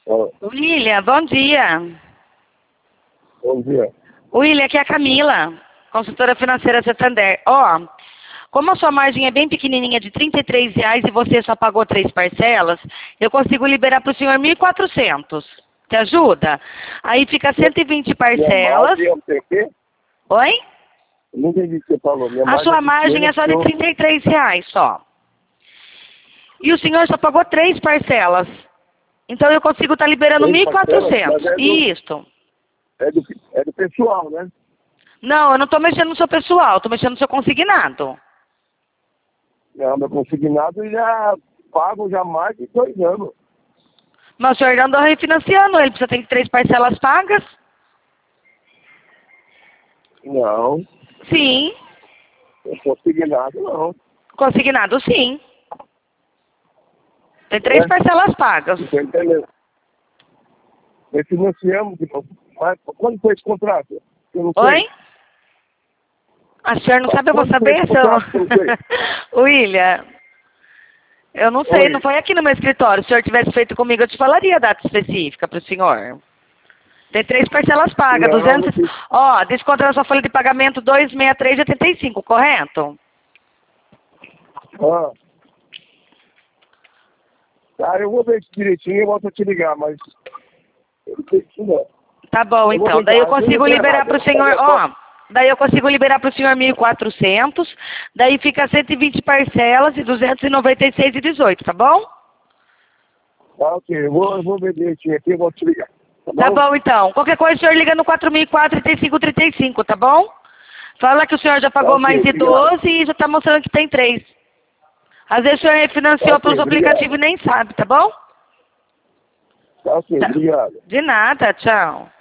Ó, William, bom dia. bom dia. William, aqui é a Camila, consultora financeira Santander. Ó, como a sua margem é bem pequenininha, de R$ 33 e você só pagou 3 parcelas, eu consigo liberar para o senhor 1.400. Te ajuda? Aí fica 120 Minha parcelas. margem é o quê? Oi? Eu não entendi o que você falou. Minha A sua margem margem é só de R$ 33 só. E o senhor só pagou 3 parcelas. Então eu consigo estar liberando 1.400. Isso. É do pessoal, né? Não, eu não estou mexendo no seu pessoal, estou mexendo no seu consignado. Não, meu consignado já pago já mais de 2 anos. Mas o senhor ainda andou refinanciando ele, precisa ter 3 parcelas pagas? Não, Sim. consignado não. Consignado, sim. Tem 3 parcelas pagas. Você entendeu? Refinanciamos, mas quando foi esse contrato? Eu não sei. Oi? A senhora não sabe, eu vou Quando foi saber, esse contrato que eu não sei? seu... William, eu não sei, Oi. não foi aqui no meu escritório. Se o senhor tivesse feito comigo, eu te falaria a data específica para o senhor. Tem 3 parcelas pagas, Não, 200... não fiz. Ó, desconto na sua folha de pagamento 263,85, correto? Ah. Tá, eu vou ver isso direitinho e volto a te ligar, mas eu não sei disso não. Tá bom, Eu vou então. tentar. Daí eu Às vezes consigo eu tô liberar errado, para o eu vou senhor, fazer a ó. conta. Daí eu consigo liberar para o senhor 1.400. Daí fica 120 parcelas e 296,18, tá bom? Tá, ok. Eu vou ver direitinho aqui e volto a te ligar. Tá bom? Tá bom, então. Qualquer coisa o senhor liga no 4004-3535, tá bom? Fala que o senhor já Tá, pagou ok. mais de Obrigado. 12 e já tá mostrando que tem 3. Às vezes o senhor Tá, refinanciou ok. pelos Obrigado. aplicativos e nem sabe, tá bom? Tá, ok. Tá. Obrigado. De nada, tchau.